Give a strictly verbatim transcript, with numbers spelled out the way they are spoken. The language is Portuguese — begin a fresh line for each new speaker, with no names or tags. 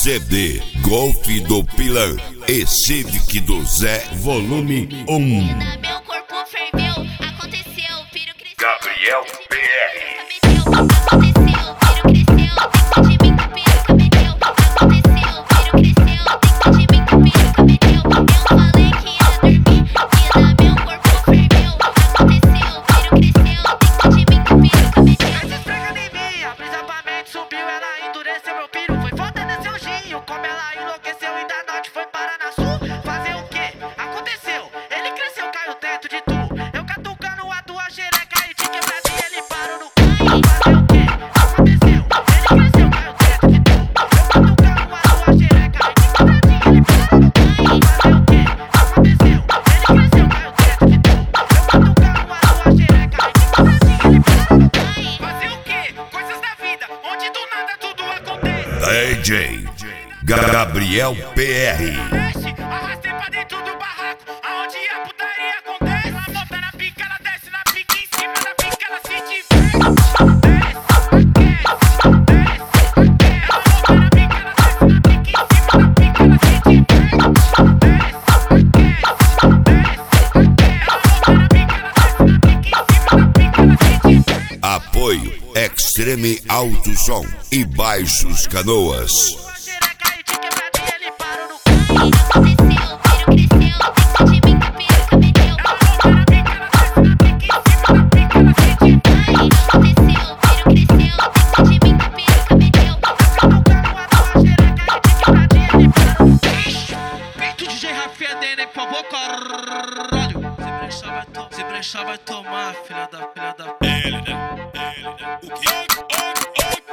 C D Golf do Pilan e Civic do Zé, volume um.
Meu corpo ferveu, aconteceu, piro cresceu.
Gabriel P R.
Aconteceu, piro cresceu, dentro de mim o piro cameteu. Aconteceu, piro cresceu, dentro de mim o piro cameteu. Eu falei que ia dormir, ia meu corpo ferveu. Aconteceu, piro cresceu, dentro de mim o piro cameteu.
Essa esfrega em mim, a brisa pra mente subiu, ela endureceu meu piro. Foi foda nesse anjinho, como ela enlouqueceu e da noite foi parar na sul. Fazer o quê? Aconteceu, ele cresceu, caiu dentro de tu. Eu catucando a tua xereca e de quebrada e ele parou no fazer o quê? Aconteceu, ele cresceu, caiu dentro de tu. Eu catucando a tua xereca e de quebrada e ele parou no fazer o quê? Aconteceu, ele cresceu, caiu dentro de tu. Eu catucando a tua xereca e de quebrada e ele parou no fazer o quê? Coisas da vida, onde do nada tudo acontece.
D J Gabriel P R.
Desce, arrastei pra dentro do barraco, aonde a putaria acontece. Ela bota na pica, ela desce na pica, em cima da pica ela se diverte. Desce, aquece, desce, aquece. Ela bota na pica, ela desce na pica, em cima da pica ela se diverte. Desce, aquece, desce, aquece. Ela bota na pica, ela desce na pica, em cima da pica ela se diverte.
Apoio Extreme Alto Som e Baixos Canoas.
Tua xereca e de quebrada e ele parou no
Aconteceu, piro cresceu, dentro de mim o piro cameteu.
ela bota na pica, ela desce na pica, em cima da pica ela se diverte.
Aconteceu, piro cresceu, dentro de mim o piro cameteu.
Catucando a tua xereca e de quebrada e ele parou no peito de D J Rafi Adene, por favor, caralho. Se brechar vai tomar, se brechar vai tomar, filha da filha da.
Ele, né? Ele, né? O quê?